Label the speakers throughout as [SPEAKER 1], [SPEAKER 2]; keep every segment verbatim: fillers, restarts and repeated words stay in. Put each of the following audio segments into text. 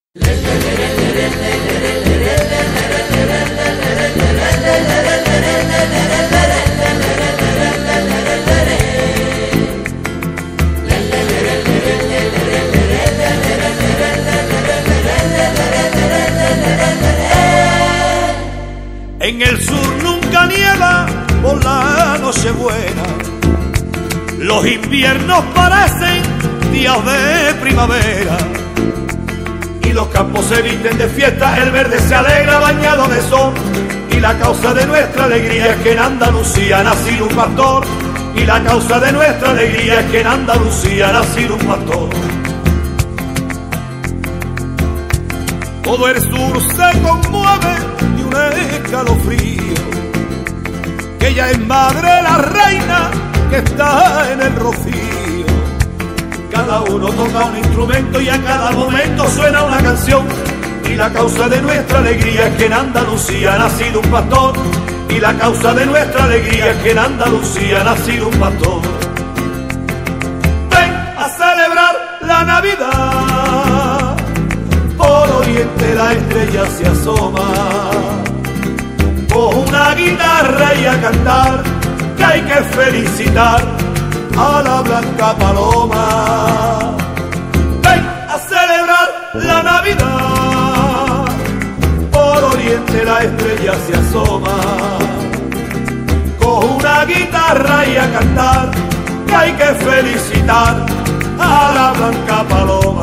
[SPEAKER 1] En el sur nunca nieva por la Nochebuena, los inviernos parecen días de primavera y los campos se visten de fiesta, el verde se alegra bañado de sol y la causa de nuestra alegría es que en Andalucía ha nacido un pastor y la causa de nuestra alegría es que en Andalucía ha nacido un pastor. Todo el sur se conmueve de un escalofrío, que ella es madre la reina que está en el rocío. Cada uno toca un instrumento y a cada momento suena una canción y la causa de nuestra alegría es que en Andalucía ha nacido un pastor y la causa de nuestra alegría es que en Andalucía ha nacido un pastor. Ven a celebrar la Navidad, por oriente la estrella se asoma, con una guitarra y a cantar, que hay que felicitar a la blanca paloma. Ven a celebrar la Navidad, por oriente la estrella se asoma, con una guitarra y a cantar, que hay que felicitar a la blanca paloma.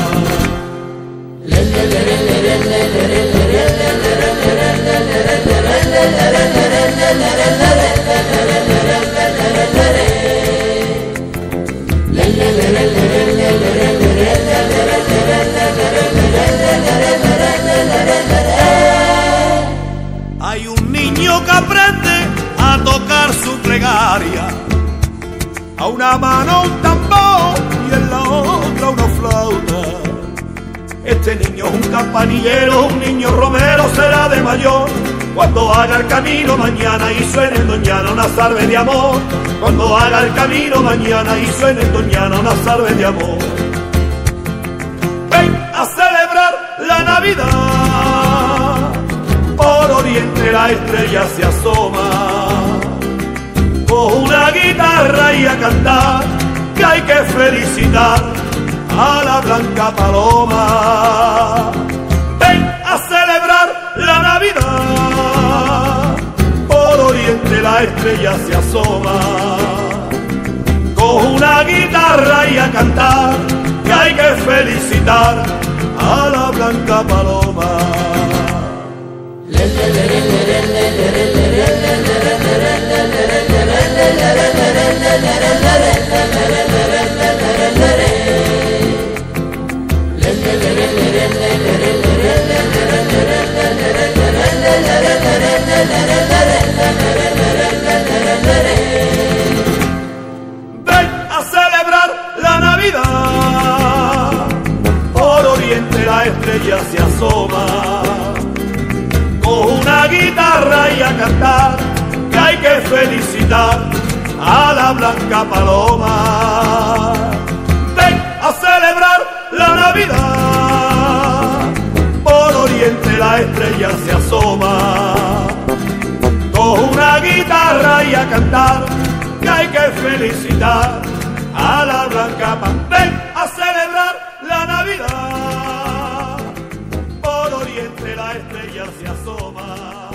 [SPEAKER 1] Hay un niño que aprende a tocar su plegaria, a una mano un tambor y en la otra una flauta. Este niño es un campanillero, un niño romero será de mayor, cuando haga el camino mañana y suene en Doñana una salve de amor. Cuando haga el camino mañana y suene en Doñana una salve de amor. Ven a celebrar la Navidad, por oriente la estrella se asoma, con una guitarra y a cantar, que hay que felicitar a la blanca paloma. Ven a celebrar la Navidad, por oriente la estrella se asoma, con una guitarra y a cantar, que hay que felicitar a la blanca paloma. Ven a celebrar la Navidad, por oriente la estrella se asoma, con una guitarra y a cantar, que hay que felicitar a la blanca paloma. Ven a celebrar la Navidad, por oriente la estrella se asoma, con una guitarra y a cantar, que hay que felicitar a la blanca paloma. Ven a celebrar la Navidad, por oriente la estrella se asoma.